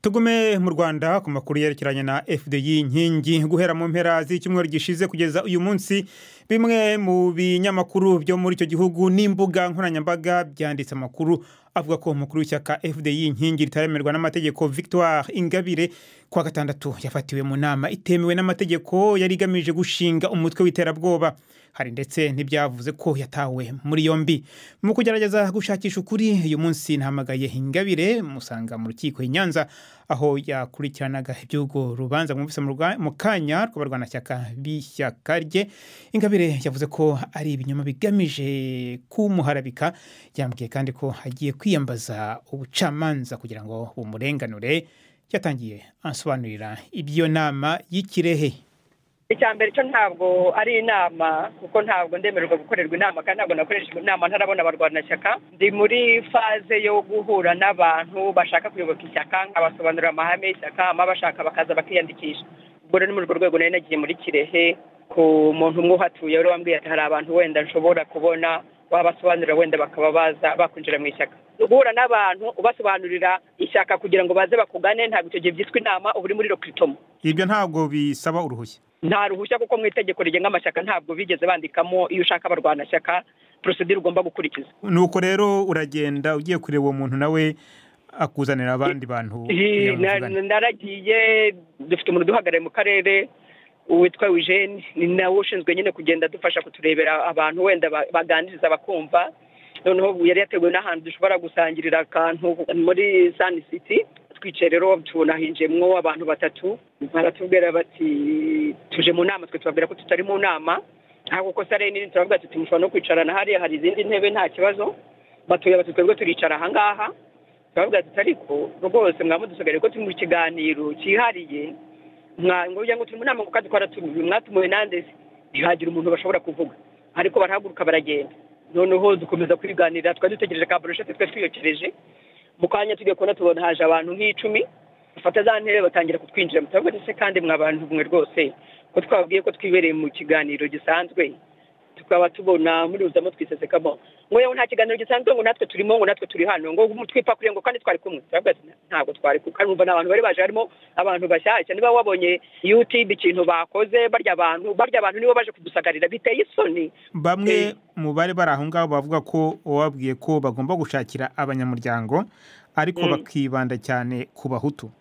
Tugume mu Rwanda ku makuru yerekeranye na FDI inkingi guhera mu mpera z'icyumweru gishize kugeza uyu munsi bimwe mu binyamakuru byo muri icyo gihugu n'imbuga nkoranyambaga byanditse amakuru avuga ko umukuru w'ishyaka FDI inkingi ritaremerwa n'amategeko Victoire Ingabire kwa gatandatu yafatiwe mu nama itemewe n'amategeko yari igamije gushinga umutwe w'iterabwoba. Hari ndetse ntibyavuze ko yatawe muri yombi. Mu kugerageza gushakisha ukuri uyu munsi nahamagaye Ingabire musanga mu rukiko i Nyanza aho yakurikiranaga iby'urwo rubanza mu kanya rw'abarwanashyaka b'ishyaka rye. Ingabire yavuze ko ari ibinyoma bigamije kumuharabika, yambwiye kandi ko agiye kwiyambaza ubucamanza kugira ngo bumurenganure. Yatangiye ansobanurira ibyo nama y'ikirehe. Icyambere cyo ntabwo ari inama kuko ntabwo ndemererwa gukorerwa inama kandi ntabwo nakoresha inama ntarabona abarwanashyaka. Ndi muri faze yo guhura n'abantu bashaka kuyoboka ishyaka abasobanurira amahame y'ishyaka bashaka bakaza bakiyandikisha. Ubwo rero muri urwo rwego nari nagiye muri Kirehe ku muntu umwe uhatuye wari wambwiye ati hari abantu wenda nshobora kubona wabasobanurira wenda bakaba baza bakwinjira mu ishyaka. Guhura n'abantu ubasobanurira ishyaka kugira ngo baze bakugane ntabwo icyo gihe byitwa inama, uba uri muri recrutement. Ibyo ntabwo bisaba uruhushya. Nta ruhushya kuko mu itegeko rigenga amashyaka ntabwo bigeze bandikamo iyo ushaka abarwanashyaka procedure ugomba gukurikiza. Nuko rero uragenda ugiye kureba uwo muntu nawe akuzanira abandi bantu. Naragiye dufite umuntu duhagarariye mu karere witwa Eugene, ni nawe ushinzwe nyine kugenda dufasha kuturebera abantu wenda baganiriza bakumva. Noneho yari yateguwe n'ahantu dushobora gusangirira akantu muri Sun City. Twicaye rero tunahinjemwo abantu batatu baratubwira bati tuje mu nama, twe tubabwira ko tutari mu nama ahubwo ko sare nini, turavuga ati mushobora no kwicarana hariya hari izindi ntebe nta kibazo. Batuye bati twebwe turicara aha ngaha, turavuga ati ariko rwose mwamudusigare ko turi mu kiganiro cyihariye ngo turi mu nama ngo kadukora mwatumiwe nande ntihagira umuntu bashobora kuvuga, ariko barahaguruka baragenda. Noneho dukomeza kwiganira, twari dutegereje ka brochette twe twiyokereje. Mukanya tugiye kubona tubona haje abantu nk'icumi bafata za ntebe batangira kutwinjira. Mutavuga ese kandi mwabantu bumwe rwose ko twabwiye ko twibereye mu kiganiro gisanzwe tukaba tubona muri uzamo twisesekamo ngo yewe nta kiganiro gisanzwe ngo natwe turimo ngo natwe turi hano ngo twipa kuri ngo kandi twari kumwe. Turavuga ntabwo twari kuko numva n'abantu bari baje harimo abantu bashyashya. Niba wabonye YouTube ikintu bakoze barya abantu nibo baje kudusagarira biteye isoni. Bamwe mu bari bari aho ngaho bavuga ko wabwiye ko bagomba gushakira abanyamuryango ariko bakibanda cyane ku bahutu.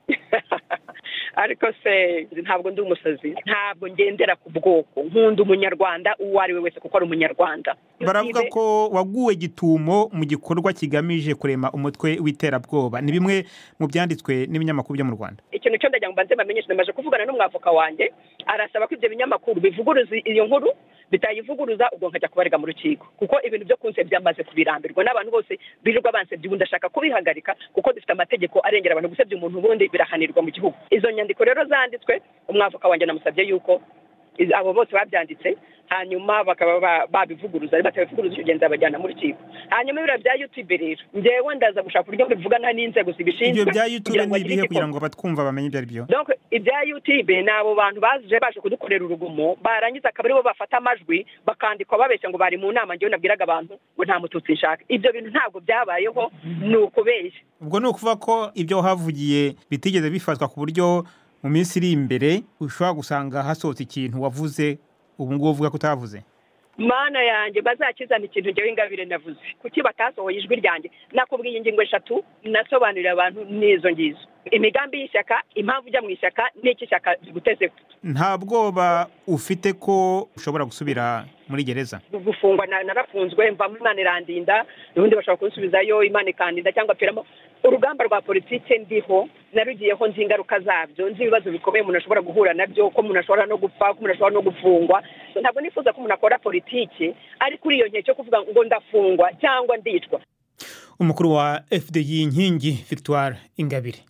Ariko se ntabwo ndi umusazi, ntabwo ngendera ku bwoko, nkunda umunyarwanda uwo ari we wese kuko ari umunyarwanda. Baravuga ko waguwe gitumo mu gikorwa kigamije kurema umutwe w'iterabwoba. Ni bimwe mu byanditswe n'ibinyamakuru byo mu Rwanda. Ikintu cyo ndagira ngo mbanze bamenyeshe, namaje kuvugana n'umwavoka wanjye arasaba ko ibyo binyamakuru bivuguruza iyo nkuru, bitayivuguruza ubwo nkajya kubarega mu rukiko kuko ibintu byo kunse byamaze kubirambirwa n'abantu bose birirwa bansebye. Ndashaka kubihagarika kuko dufite amategeko arengera abantu gusebya umuntu ubundi birahanirwa mu gihugu. Izo nyandiko rero zanditswe, umwavoka wanjye namusabye yuko abo bose babyanditse hanyuma bakaba babivuguruza, batabivuguruza icyo genza bajyana mu rukiko. Hanyuma ibiro bya YouTube rero ngewe ndaza gushaka uburyo mbivugana n'inzego zibishinzwe. Ibyo bya YouTube ni ibihe kugira ngo batwumva bamenye ibyo ari byo? Donc ibya YouTube nabo bantu baje kudukorera urugumo barangiza akaba aribo bafata amajwi bakandikwa babeshya ngo bari mu nama. Ngewe nabwiraga abantu ngo nta mututsi nshaka. Ibyo bintu ntabwo byabayeho, ni ukubeshya. Ubwo ni ukuvuga ko ibyo havugiye bitigeze bifatwa ku buryo mu minsi iri imbere ushobora gusanga hasohotse ikintu wavuze ubu ngubu uvuga ko utavuze. Mana yanjye bazakizana ikintu ngewe Ingabire navuze kuki batasohoye ijwi ryanjye. Nakubwiye ingingo 3 nasobanurira abantu n'izo ngizo, imigambi y'ishyaka, impamvu ujya mu ishyaka n'iki shyaka ziguteze. Nta bwoba ufite ko ushobora gusubira muri gereza? Gufungwa narafunzwe mva mu Imana irandinda, n'ubundi bashobora kunsubizayo Imana ikandinda cyangwa peramo. Urugamba rwa politike ndiho narugiyeho nzi ingaruka zabyo, nzi ibibazo bikomeye umuntu ashobora guhura nabyo, ko umuntu ashobora no gupfa, ko umuntu ashobora no gufungwa. Ntabwo nifuza ko umuntu akora politike ari kuri iyo nkeke cyo kuvuga ngo ndafungwa cyangwa ndicwa. Umukuru wa FDI inkingi Victoire Ingabire.